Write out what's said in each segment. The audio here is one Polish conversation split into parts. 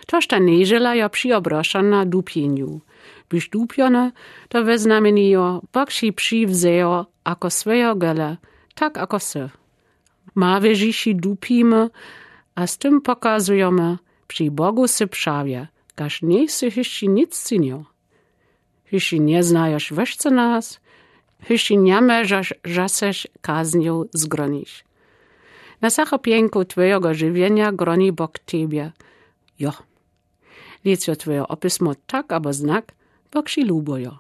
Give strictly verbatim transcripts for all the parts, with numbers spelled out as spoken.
Toż ta nieželajo přiobrašana dupieniu. Byś dupione, to wyznamenijo, bakši přivzejo ako svejo gele, tak ako se. Mawe žiši dupimy, a z tym pokazujemy, przy Bogu se prawie, każ nie se hyšči nic cinio. Hyšči nie znajoš weszce nas, hyšči nie mežaš, że seš kaznią zgroniš. Na sachopienku twojego żywienia groni Bog tebie. Jo. Licio twoje opismo tak abo znak, Bog si lubojo.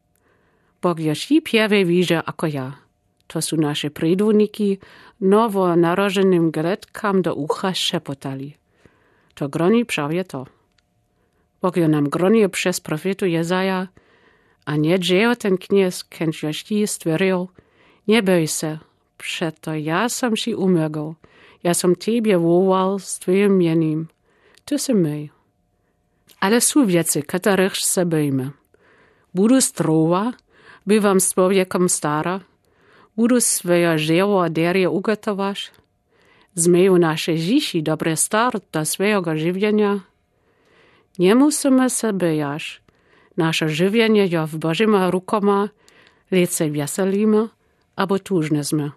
Bog još i pierwej wiże ako ja. To su naše predvodniki nowo narodženim gretkam do ucha šepotali. To groni prawie to. Bog jo nam groni przez profetu Jezaja, a nie dziejo ten kniez, kęć još ti stworil, nie boj se, przeto ja sam si umegał, ja sam tebie wołał z twoim mienim, ty si my. Ale su wiece, których se bojmy. Budu strowa, bywam z człowiekiem stara, budu swoje żyło derje ugotować, zmeju nasze dzieci dobry start do swojego żywienia. Nie musimy se bojać, nasze żywienie jo w Bożyma rukoma, lecz se wieselimy, abo tużnyzmy.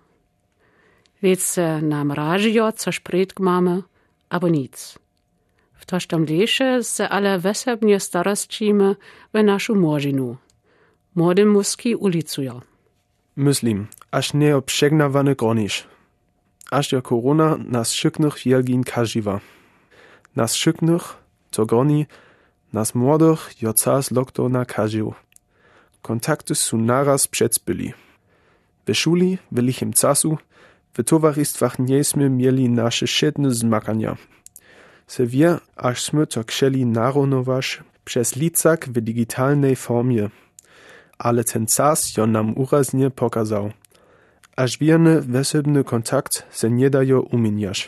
Lecz se nam rażio, coż predk mamy, abo nic. W toż tam lesze se ale wesebnie starostcimy w naszą młodzinu. Młody muski ulicują. Myslím, až nie obšegnawany groniš. Až jo korona nas szyknych wielgin kaživa. Nas szyknych, to groni, nas młodych jo cas lockdowna kažił. Kontakty su naraz przedzbyli. W szuli, w lichim casu, w towarzystwach nieśmy mieli nasze szedne zmakania. Se wie, aż sme to krzeli narunować przez licak w digitalnej formie. Ale ten czas jo nam uraznie pokazał. Aż wierny, wesebny kontakt se nie dajo umieniasz.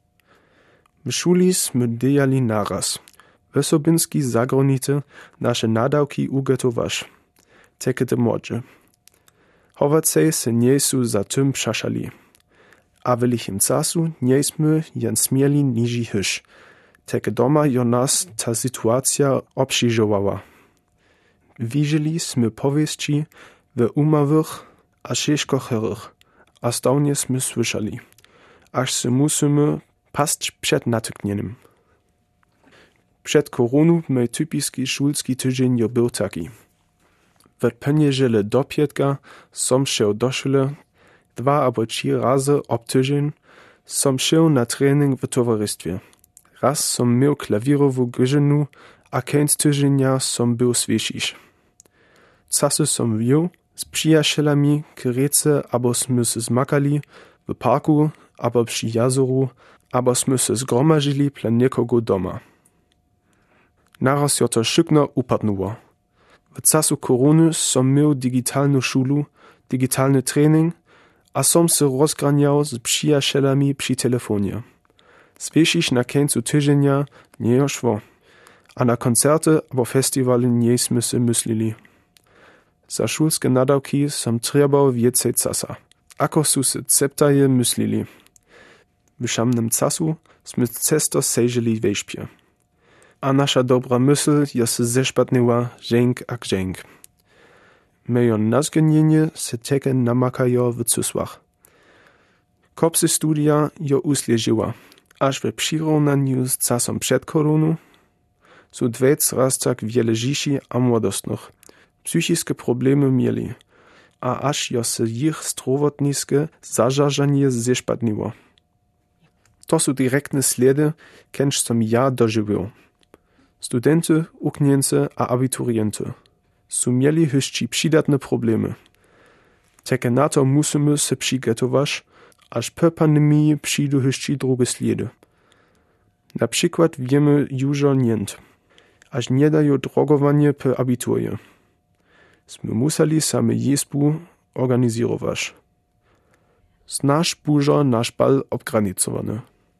W szuli sme dejali naraz. Wesobinski zagronite nasze nadawki ugotowasz. Teke te młodsze. Chowacej se nie su za tym przaszali. A w lichim casu nieśmy jen smieli niži hyš. Teke doma jo nas ta sytuacja obšižowała. Widzieli sme powieści w umawych a ciężko chorych, a stałnie sme słyszeli, aż se musimy paść przed natyknieniem. Przed koronu mej typiski szulski tydzień jo był taki. W poniedzielę do piątka som šel do szule, dwa albo trzy razy ob tydzień som šel na trening w towarzystwie. Raz som miał klawirową godzinu, a kęć tydzienia som był świeżisz. Czasy som wziął z przyjacielami krece, abo sme se zmakali w parku, abo przy jazoru, abo sme se zgromadzili dla niekogo doma. Naraz jo to szybno upadnuło. W czasu korony som miał digitalną szulu, digitalny trening, a som se rozgraniał z przyjacielami przy telefonie. Świeżisz na końcu tydzienia nie jo szło, a na koncerty abo festiwale nieśmy se myślili. Za szulskie nadawki som trebał więcej czasu. Ako su se ceptaje myślili. W szamnym czasu sme cesto sejrzeli wejśpie. A nasza dobra myśl jo se zeszpatniła ženk a ženk. Mejo nazgonienie se teke namakajo w cysłach. Kopsy studia jo uslieżyła, aż w przyrównaniu z czasem przed koroną su dwec raz tak wiele dzieci a młodostnych psychiskie problemy mieli, a aż jo se ich strowotniskie zażarzanie zeszpatniło. To su direktne sledy, kęż som ja dożywił. Studenty, uknience a abiturienty su mieli hyšči przydatne problemy. Teke na to musimy se przygotować, aż po pandemii przyjdą hyšči drugie sledy. Na przykład wiemy jużo nient, aż nie dają drogowanie po abiturie. Sme museli same jesbu organizować. Znaš bužo naš bal obgranicowany.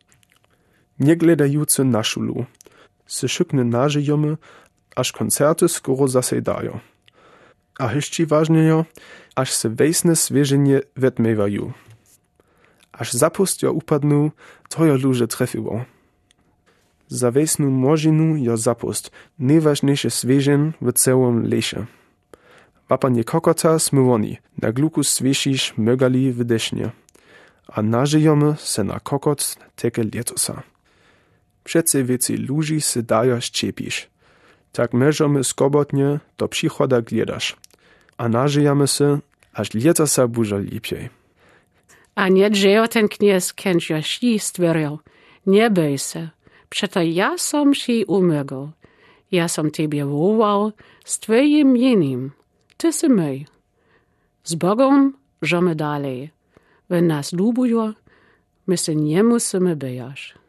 Nie gledajúce na šulu, se šykne nažijemy, aż koncerty skoro zasedają. A hyšči ważniejo, aż se wejsne swieżenie wetmiewają. Aż zapustio upadną, to jo luże trefiło. za wesnu możinu jo zapust, najważniejszy swieżen w całym lesie. Wapanie kokota sme woni, na gluku swiešiš mögali w desznie, a nażyjomy se na kokot teke letosa. Przece wieci ludzi se dajo szczepisz. Tak możemy skobotnie do przychoda gledasz, a nażyjamy se, aż letosa bużo lepiej. A nie dziejo ten kniez kęcio szli stwierdził, nie boj se, przeto ja som ci umygł. Ja som tebie wołał z twoim imieniem, ty si mój. Z Bogom żomy dalej. Wenn nas lubujo, my se nie musimy bejać.